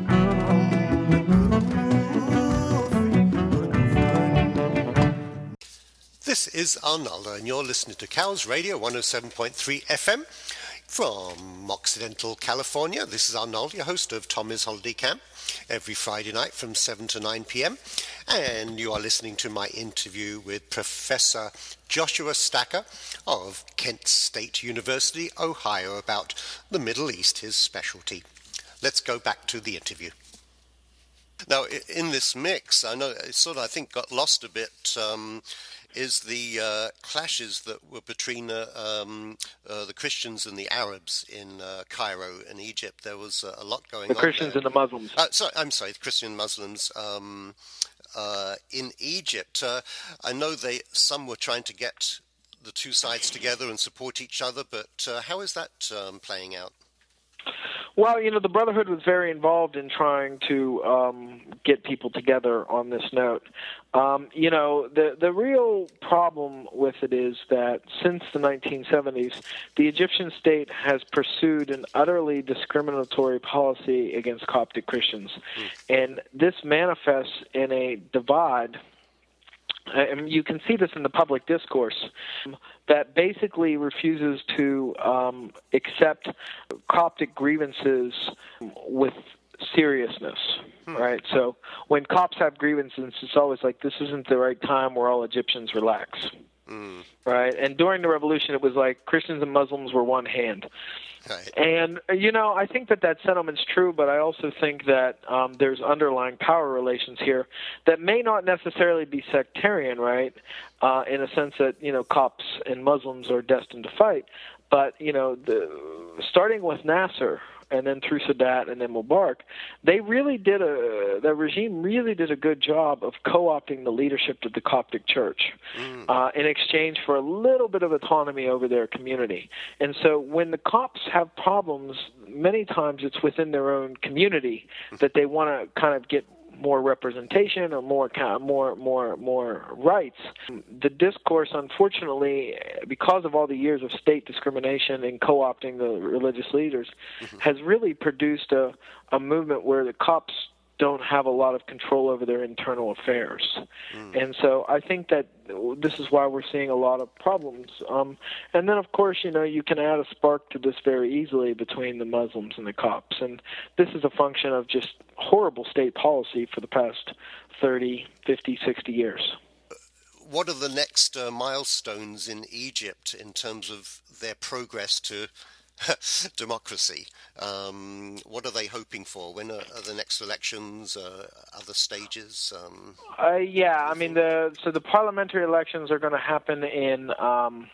This is Arnaldo, and you're listening to Cows Radio one oh seven point three F M from Occidental California. This is Arnaldo, your host of Tommy's Holiday Camp, every Friday night from seven to nine p.m. And you are listening to my interview with Professor Joshua Stacker of Kent State University, Ohio, about the Middle East, his specialty. Let's go back to the interview. Now, in this mix, I know it sort of, I think, got lost a bit, um, is the uh, clashes that were between uh, um, uh, the Christians and the Arabs in uh, Cairo in Egypt. There was uh, a lot going The on Christians there. and the Muslims. Uh, sorry, I'm sorry, the Christian Muslims um, uh, in Egypt. Uh, I know they some were trying to get the two sides together and support each other, but uh, how is that um, playing out? Well, you know, the Brotherhood was very involved in trying to um, get people together on this note. Um, you know, the the real problem with it is that since the nineteen seventies, the Egyptian state has pursued an utterly discriminatory policy against Coptic Christians. Mm. And this manifests in a divide. And you can see this in the public discourse, that basically refuses to um, accept Coptic grievances with seriousness, hmm. right? So when Copts have grievances, it's always like, this isn't the right time where all Egyptians relax, mm. right? And during the revolution, it was like Christians and Muslims were one hand. Right. And, you know, I think that that sentiment's true, but I also think that um, there's underlying power relations here that may not necessarily be sectarian, right, uh, in a sense that, you know, Copts and Muslims are destined to fight. But, you know, the, starting with Nasser and then through Sadat and then Mubarak, they really did a, the regime really did a good job of co-opting the leadership of the Coptic Church mm. uh, in exchange for a little bit of autonomy over their community. And so when the Copts have problems, many times it's within their own community that they want to kind of get more representation or more more more more rights. The discourse, unfortunately, because of all the years of state discrimination and co-opting the religious leaders, mm-hmm. has really produced a, a movement where the Copts don't have a lot of control over their internal affairs. Mm. And so I think that this is why we're seeing a lot of problems. Um, and then, of course, you know, you can add a spark to this very easily between the Muslims and the Copts. And this is a function of just horrible state policy for the past thirty, fifty, sixty years. What are the next uh, milestones in Egypt in terms of their progress to democracy? Um, what are they hoping for? When are, are the next elections? Uh, other stages? Um, uh, yeah, I mean, the so the parliamentary elections are going to happen in um,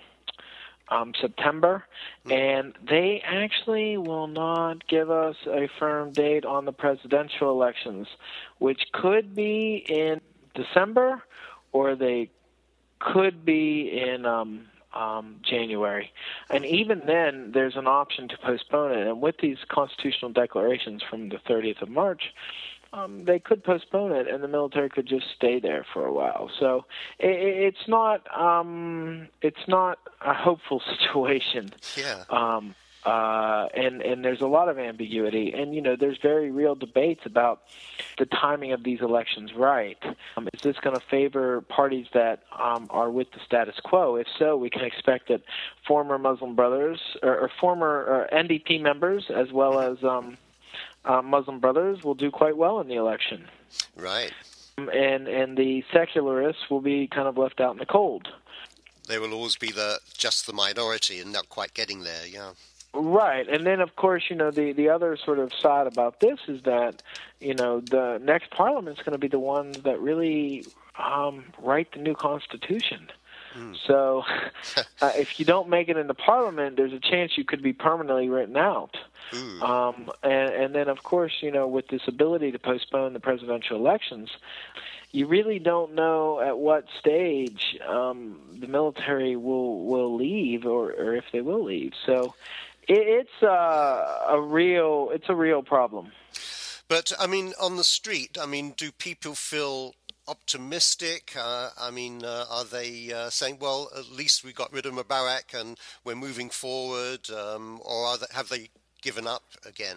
um, September, mm. and they actually will not give us a firm date on the presidential elections, which could be in December, or they could be in Um, Um, January. And even then, there's an option to postpone it. And with these constitutional declarations from the thirtieth of March, um, they could postpone it, and the military could just stay there for a while. So it, it's not um, it's not a hopeful situation. Yeah. Um, uh, and and there's a lot of ambiguity, and you know there's very real debates about the timing of these elections. Right? Um, is this going to favor parties that um, are with the status quo? If so, we can expect that former Muslim Brothers or, or former or N D P members, as well as um, uh, Muslim Brothers, will do quite well in the election. Right. Um, and and the secularists will be kind of left out in the cold. They will always be the just the minority and not quite getting there. Yeah. Right, and then of course, you know, the, the other sort of side about this is that, you know, the next parliament is going to be the ones that really um, write the new constitution. Mm. So uh, if you don't make it into parliament, there's a chance you could be permanently written out. Mm. Um, and, and then, of course, you know, with this ability to postpone the presidential elections, you really don't know at what stage um, the military will will leave, or, or if they will leave. So it, it's uh, a real it's a real problem. But I mean, on the street, I mean, do people feel optimistic? Uh, I mean, uh, are they uh, saying, well, at least we got rid of Mubarak and we're moving forward, um, or are they, have they given up again?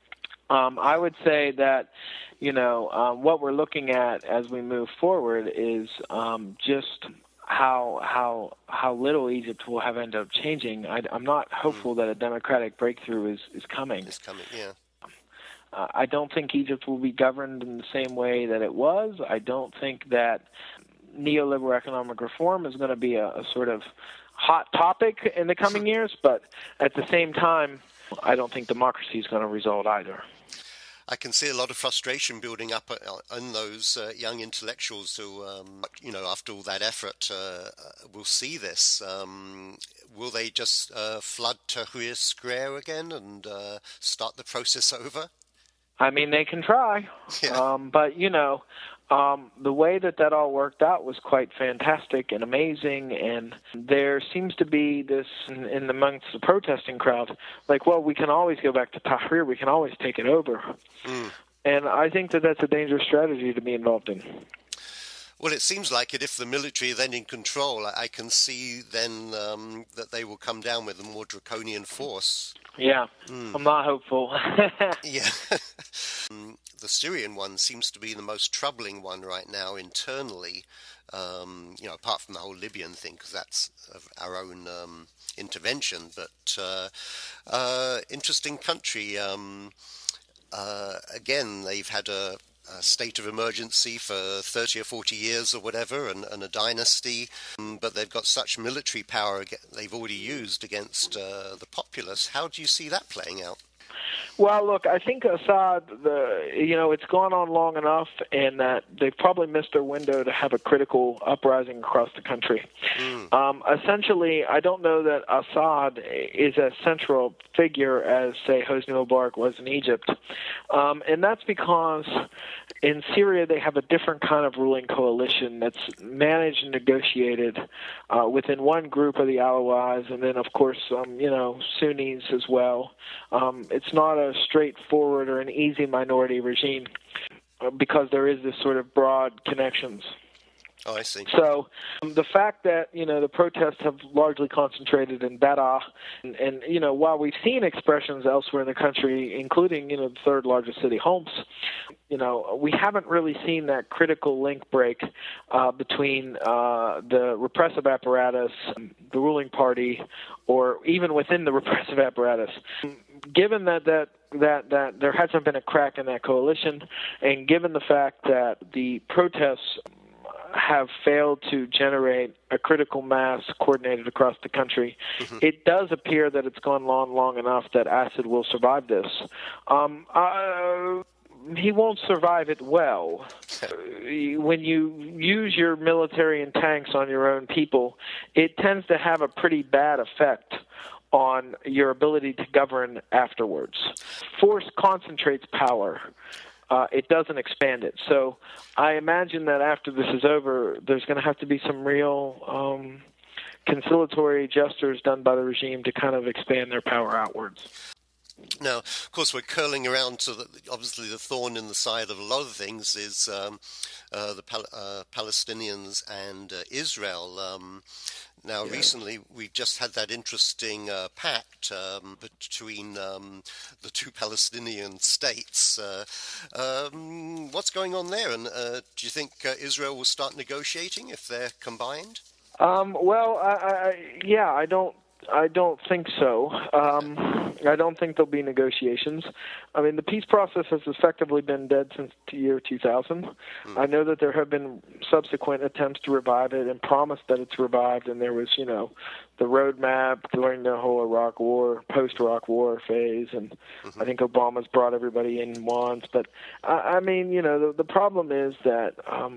Um, I would say that, you know, um, what we're looking at as we move forward is um, just how how how little Egypt will have ended up changing. I, I'm not hopeful mm. that a democratic breakthrough is, is coming. It's coming, yeah. Uh, I don't think Egypt will be governed in the same way that it was. I don't think that neoliberal economic reform is going to be a, a sort of hot topic in the coming years, but at the same time, I don't think democracy is going to result either. I can see a lot of frustration building up in those uh, young intellectuals who, um, you know, after all that effort, uh, will see this. Um, will they just uh, flood Tahrir Square again and uh, start the process over? I mean, they can try, yeah. um, but, you know, um, the way that that all worked out was quite fantastic and amazing, and there seems to be this in, in amongst the protesting crowd, like, well, we can always go back to Tahrir, we can always take it over. Mm. And I think that that's a dangerous strategy to be involved in. Well, it seems like it. If the military are then in control, I can see then um, that they will come down with a more draconian force. Yeah, mm. I'm not hopeful. Yeah. The Syrian one seems to be the most troubling one right now internally, um, you know, apart from the whole Libyan thing, because that's of our own um, intervention. But uh, uh, interesting country. Um, uh, again, they've had a, a state of emergency for thirty or forty years or whatever, and, and a dynasty. Um, but they've got such military power they've already used against uh, the populace. How do you see that playing out? Well, look, I think Assad, the you know, it's gone on long enough, and that they've probably missed their window to have a critical uprising across the country. Mm. Um, essentially, I don't know that Assad is as central figure as, say, Hosni Mubarak was in Egypt, um, and that's because in Syria they have a different kind of ruling coalition that's managed and negotiated uh, within one group of the Alawis, and then, of course, um, you know, Sunnis as well. Um, it's not a straightforward or an easy minority regime because there is this sort of broad connections. Oh, I see. So um, the fact that, you know, the protests have largely concentrated in Daraa, and, and, you know, while we've seen expressions elsewhere in the country, including, you know, the third largest city, Homs, you know, we haven't really seen that critical link break uh, between uh, the repressive apparatus, the ruling party, or even within the repressive apparatus. Given that, that that that there hasn't been a crack in that coalition, and given the fact that the protests have failed to generate a critical mass coordinated across the country, mm-hmm. it does appear that it's gone long, long enough that Assad will survive this. Um, uh, he won't survive it well. When you use your military and tanks on your own people, it tends to have a pretty bad effect on your ability to govern afterwards. Force concentrates power. Uh, it doesn't expand it. So I imagine that after this is over, there's going to have to be some real um, conciliatory gestures done by the regime to kind of expand their power outwards. Now, of course, we're curling around to the, obviously the thorn in the side of a lot of things is um, uh, the Pal- uh, Palestinians and uh, Israel. Um, now, yeah. Recently, we just had that interesting uh, pact um, between um, the two Palestinian states. Uh, um, what's going on there? And uh, do you think uh, Israel will start negotiating if they're combined? Um, well, I, I, yeah, I don't. I don't think so. Um, I don't think there'll be negotiations. I mean, the peace process has effectively been dead since the year two thousand. Mm. I know that there have been subsequent attempts to revive it and promised that it's revived, and there was, you know, the roadmap during the whole Iraq War, post-Iraq War phase, and mm-hmm. I think Obama's brought everybody in once. But, I, I mean, you know, the, the problem is that um,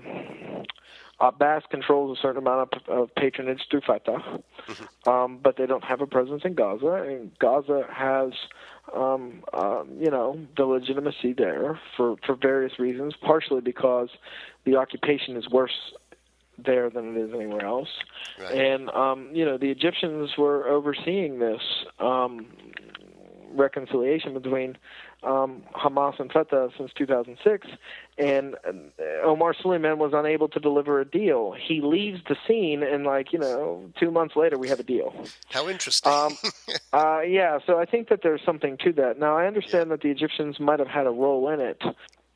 Abbas controls a certain amount of, of patronage through Fatah, mm-hmm. um, but they don't have a presence in Gaza, and Gaza has, um, uh, you know, the legitimacy there for, for various reasons, partially because the occupation is worse there than it is anywhere else. Right. And, um, you know, the Egyptians were overseeing this um, reconciliation between um, Hamas and Fatah since two thousand six, and Omar Suleiman was unable to deliver a deal. He leaves the scene, and, like, you know, two months later, we have a deal. How interesting. um, uh, yeah, so I think that there's something to that. Now, I understand yeah. that the Egyptians might have had a role in it.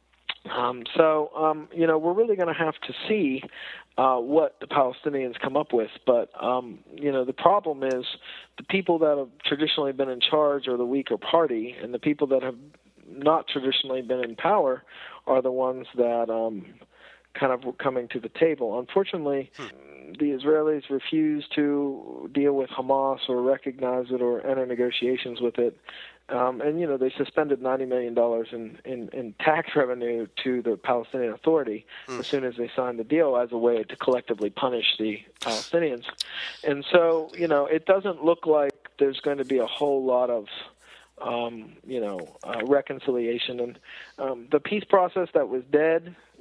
Um, so, um, you know, we're really going to have to see uh, what the Palestinians come up with. But, um, you know, the problem is the people that have traditionally been in charge are the weaker party, and the people that have not traditionally been in power are the ones that um, kind of were coming to the table. Unfortunately, hmm. the Israelis refuse to deal with Hamas or recognize it or enter negotiations with it. Um, and, you know, they suspended ninety million dollars in, in, in tax revenue to the Palestinian Authority mm. as soon as they signed the deal as a way to collectively punish the Palestinians. And so, you know, it doesn't look like there's going to be a whole lot of, um, you know, uh, reconciliation. And um, the peace process that was dead,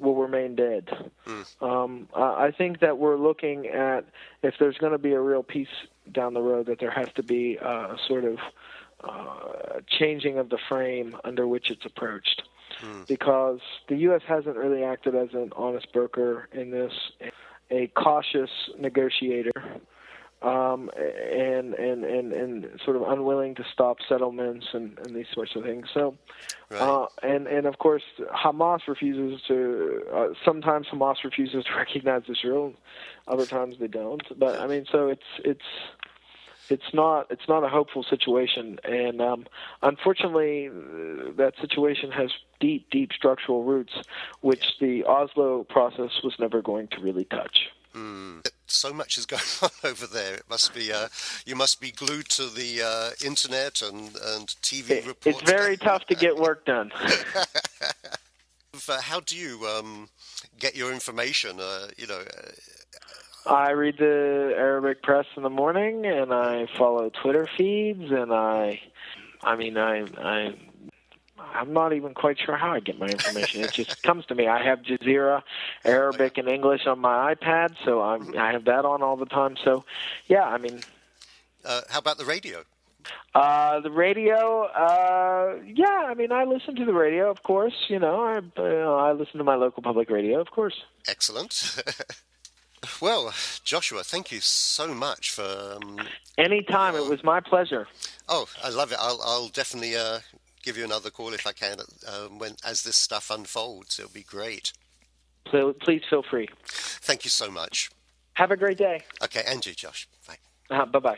will remain dead. Um, I I think that we're looking at, if there's going to be a real peace down the road, that there has to be a sort of uh, changing of the frame under which it's approached. Because the U S hasn't really acted as an honest broker in this, a cautious negotiator, um, and, and, and, and sort of unwilling to stop settlements and, and these sorts of things. So, Right. uh, and, and of course, Hamas refuses to, uh, sometimes Hamas refuses to recognize Israel, other times they don't. But, I mean, so it's, it's, It's not. It's not a hopeful situation, and um, unfortunately, uh, that situation has deep, deep structural roots, which the Oslo process was never going to really touch. Mm. So much is going on over there. It must be. Uh, you must be glued to the uh, internet and, and T V It, reports. it's very tough to get work done. Uh, how do you um, get your information? Uh, you know. Uh, I read the Arabic press in the morning, and I follow Twitter feeds, and I, I mean, I, I, I'm not even quite sure how I get my information. It just comes to me. I have Jazeera, Arabic and English on my iPad, so I'm, I have that on all the time. So, yeah, I mean. uh, how about the radio? Uh, the radio, uh, yeah, I mean, I listen to the radio, of course. You know, I, uh, I listen to my local public radio, of course. Excellent. Well, Joshua, thank you so much for... Um, Anytime. It was my pleasure. oh, I love it. I'll, I'll definitely uh, give you another call if I can uh, when as this stuff unfolds. It'll be great. So please feel free. Thank you so much. Have a great day. Okay, and you, Josh. Bye. Uh, bye-bye.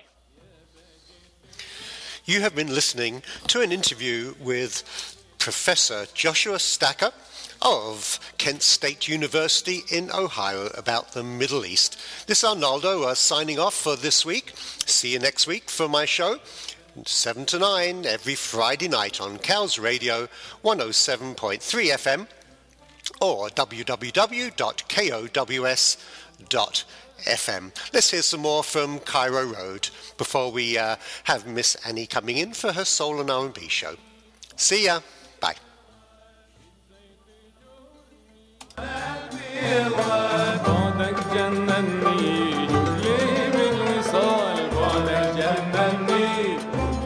You have been listening to an interview with Professor Joshua Stacker of Kent State University in Ohio about the Middle East. This is Arnaldo uh, signing off for this week. See you next week for my show, seven to nine every Friday night on Cows Radio one oh seven point three F M or w w w dot kows dot f m. Let's hear some more from Cairo Road before we uh, have Miss Annie coming in for her Soul and R and B show. See ya. Bye. بعدك جنني جولي بالوصال بعدك جنني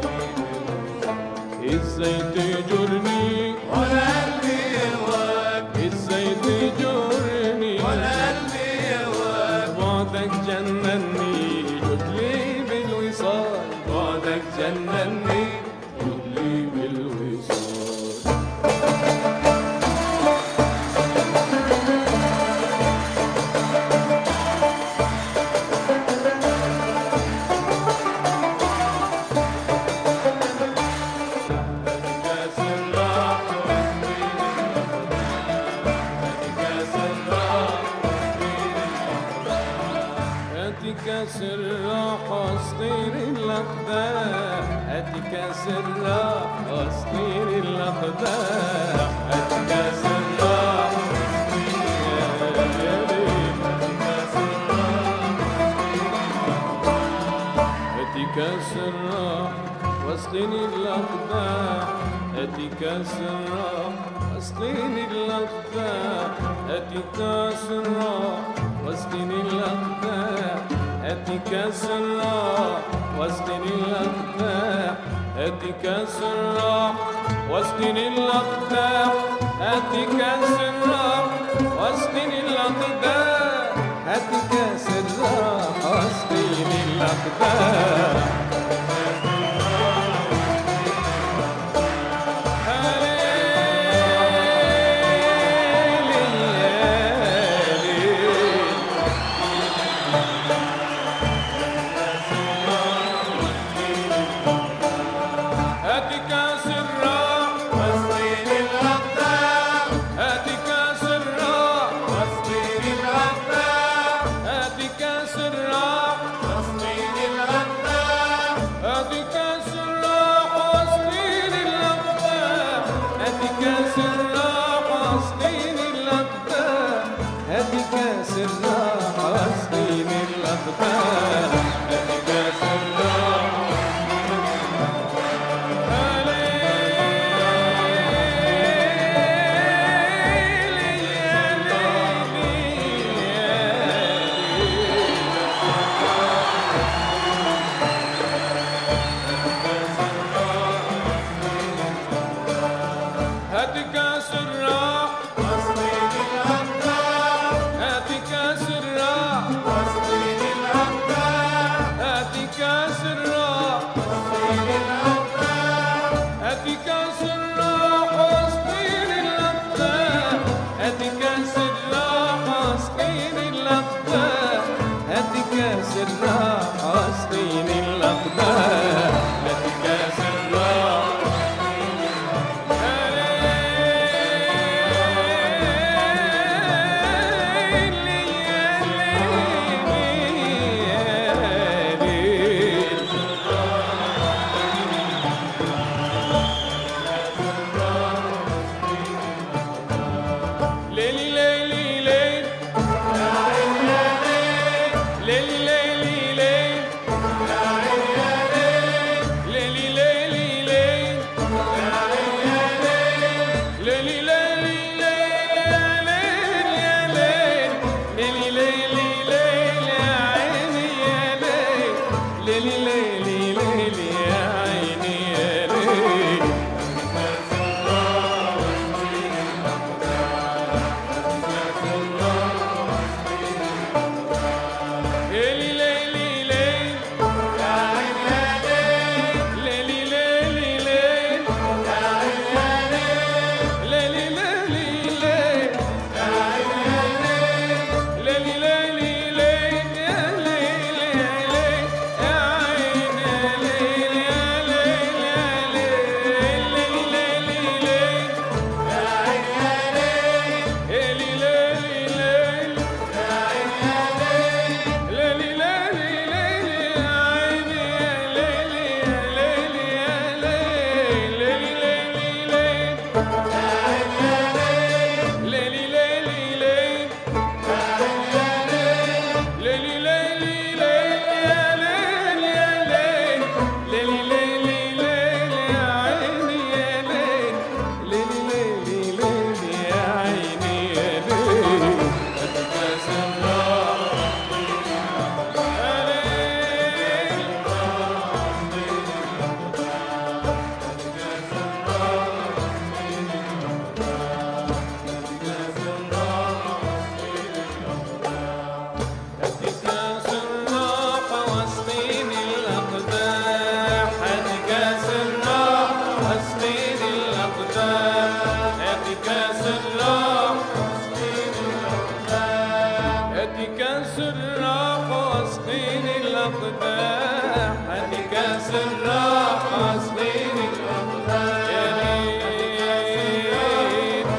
ازاي تجرني وانا قلبي يهواك ازاي تجرني وانا قلبي يهواك بعدك جنني جولي بالوصال بعدك جنني جولي بالوصال كاس الراحة اسطير الأقدام هاتي كاس الراحة اسطير الأقدام هاتي كاس الراحة هاتي كاس الراحة واسقيني الأقدام هاتي كاس الراحة واسقيني الأقدام هاتي كاس الراحة واسقيني الأقدام هاتي كاس الراحة واسقيني الأقدام هاتي كاس الراحة واسقيني الأقدام هاتي كاس الراحة واسقيني الأقدام هاتي كاس الراحة واسقيني الأقدام الأقدام الراحة واسقيني الأقدام يا ليل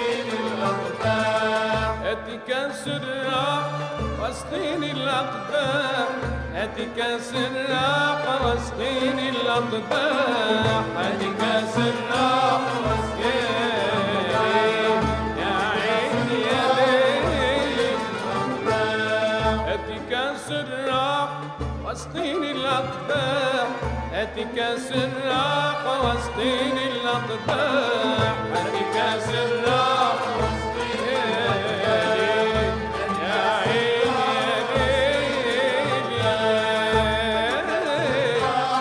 هاتي كاس الراحة واسقيني الأقدام هاتي كاس الراحة واسقيني الأقدام هاتي كاس الراحة واسقيني يا عيني يا ليل هاتي كاس الراحة واسقيني الأقدام هاتي كاس الراحة واسقيني الأقدام هاتي كاس الراحة واسقيني يا ليل يا عيني يا ليل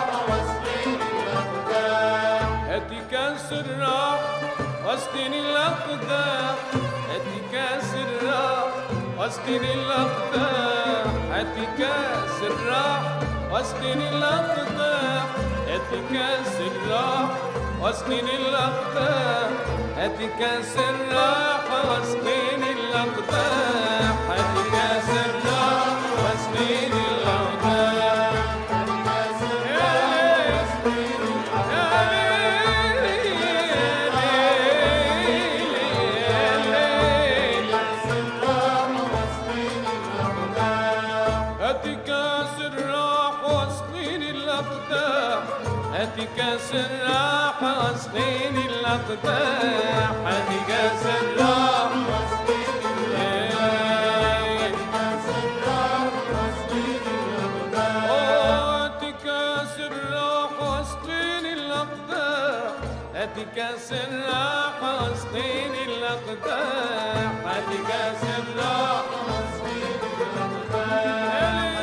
هاتي كاس الراحة واسقيني الأقدام هاتي كاس الراحة واسقيني الأقدام هاتي كاس الراحة واسقيني الأقدام هاتي كاس الراحة واسقيني الأقدام هاتي كاس الراحة واسقيني الأقدام هاتي كاس الراحة واسقيني الأقدام يا ليل يا ليل يا ليل هاتي كاس الراحة واسقيني الأقدام هاتي كاس الراحة واسقيني الأقدام هاتي كاس الراحة واسقيني الأقدام هاتي كاس الراحة واسقيني الأقدام هاتي كاس الراحة واسقيني الأقدام هاتي كاس الراحة واسقيني الأقدام